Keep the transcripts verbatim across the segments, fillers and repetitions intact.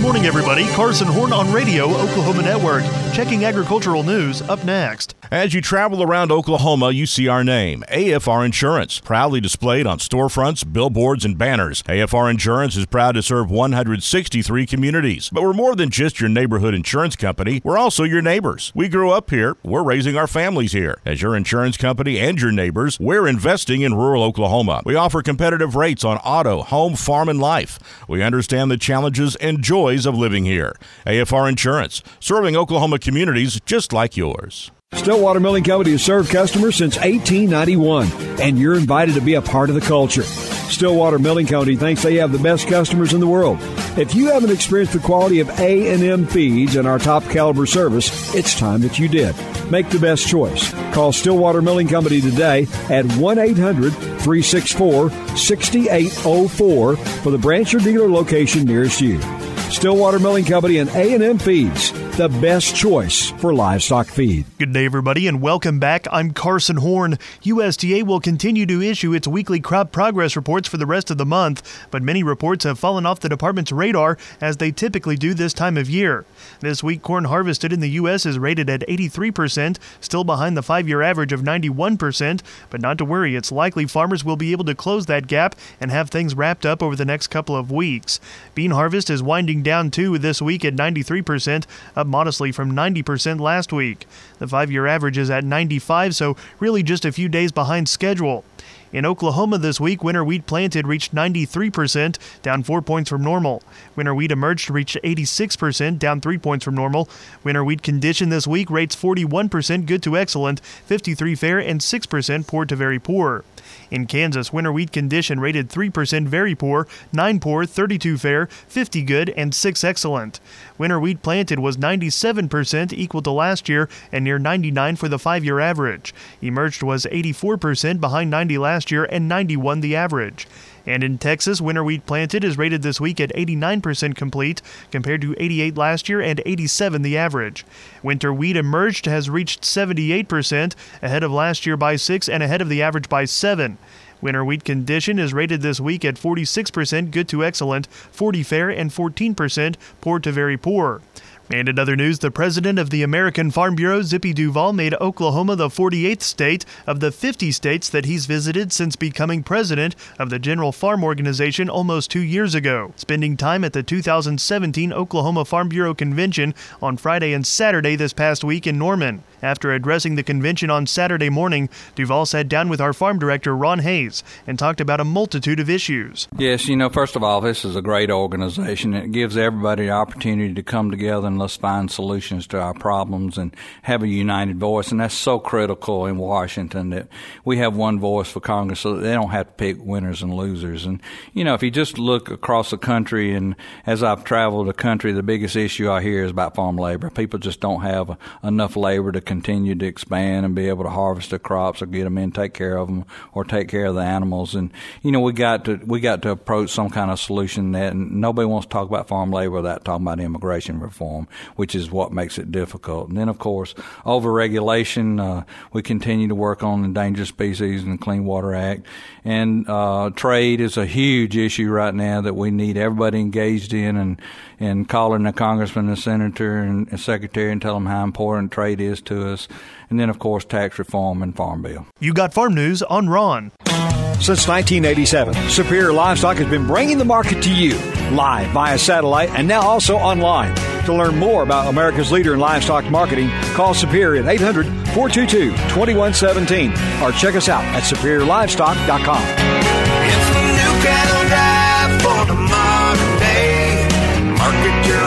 morning, everybody. Carson Horn on Radio, Oklahoma Network. Checking agricultural news up next. As you travel around Oklahoma, you see our name, A F R Insurance, proudly displayed on storefronts, billboards, and banners. A F R Insurance is proud to serve one hundred sixty-three communities. But we're more than just your neighborhood insurance company. We're also your neighbors. We grew up here. We're raising our families here. As your insurance company and your neighbors, we're investing in rural Oklahoma. We offer competitive rates on auto, home, farm, and life. We understand the challenges and joys of living here. A F R Insurance, serving Oklahoma communities just like yours. Stillwater Milling Company has served customers since eighteen ninety-one, and you're invited to be a part of the culture. Stillwater Milling Company thinks they have the best customers in the world. If you haven't experienced the quality of A and M feeds and our top caliber service, it's time that you did. Make the best choice. Call Stillwater Milling Company today at one eight hundred, three six four, six eight zero four for the branch or dealer location nearest you. Stillwater Milling Company and A and M Feeds, the best choice for livestock feed. Good day, everybody, and welcome back. I'm Carson Horn. U S D A will continue to issue its weekly crop progress reports for the rest of the month, but many reports have fallen off the department's radar, as they typically do this time of year. This week, corn harvested in the U S is rated at eighty-three percent, still behind the five-year average of ninety-one percent, but not to worry, it's likely farmers will be able to close that gap and have things wrapped up over the next couple of weeks. Bean harvest is winding down too this week at ninety-three percent, up modestly from ninety percent last week. The five-year average is at ninety-five, so really just a few days behind schedule. In Oklahoma this week, winter wheat planted reached ninety-three percent, down four points from normal. Winter wheat emerged reached eighty-six percent, down three points from normal. Winter wheat condition this week rates forty-one percent good to excellent, fifty-three fair, and six percent poor to very poor. In Kansas, winter wheat condition rated three percent very poor, nine poor, thirty-two fair, fifty good, and six excellent. Winter wheat planted was ninety-seven percent, equal to last year, and near ninety-nine for the five-year average. Emerged was eighty-four percent, behind ninety last year, and ninety-one the average. And in Texas, winter wheat planted is rated this week at eighty-nine percent complete, compared to eighty-eight last year and eighty-seven the average. Winter wheat emerged has reached seventy-eight percent, ahead of last year by six and ahead of the average by seven. Winter wheat condition is rated this week at forty-six percent good to excellent, forty fair, and fourteen percent poor to very poor. And in other news, the president of the American Farm Bureau, Zippy Duvall, made Oklahoma the forty-eighth state of the fifty states that he's visited since becoming president of the General Farm Organization almost two years ago, spending time at the two thousand seventeen Oklahoma Farm Bureau Convention on Friday and Saturday this past week in Norman. After addressing the convention on Saturday morning, Duvall sat down with our farm director, Ron Hayes, and talked about a multitude of issues. Yes, you know, first of all, this is a great organization. It gives everybody the opportunity to come together and let's find solutions to our problems and have a united voice. And that's so critical in Washington, that we have one voice for Congress so that they don't have to pick winners and losers. And, you know, if you just look across the country, and as I've traveled the country, the biggest issue I hear is about farm labor. People just don't have enough labor to continue to expand and be able to harvest their crops or get them in, take care of them, or take care of the animals. And, you know, we got to we got to approach some kind of solution that, and nobody wants to talk about farm labor without talking about immigration reform, which is what makes it difficult. And then, of course, over-regulation. Uh, we continue to work on endangered species and the Clean Water Act. And uh, trade is a huge issue right now that we need everybody engaged in, and, and calling the congressman and senator and, and secretary and tell them how important trade is to us. And then, of course, tax reform and farm bill. You got farm news on Ron. Since nineteen eighty-seven, Superior Livestock has been bringing the market to you, live via satellite and now also online. To learn more about America's leader in livestock marketing, call Superior at eight hundred, four two two, two one one seven or check us out at superior livestock dot com. It's the new cattle drive for the modern day. Market your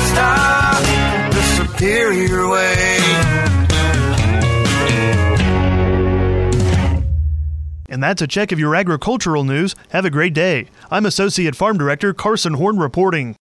livestock the Superior way. And that's a check of your agricultural news. Have a great day. I'm Associate Farm Director Carson Horn reporting.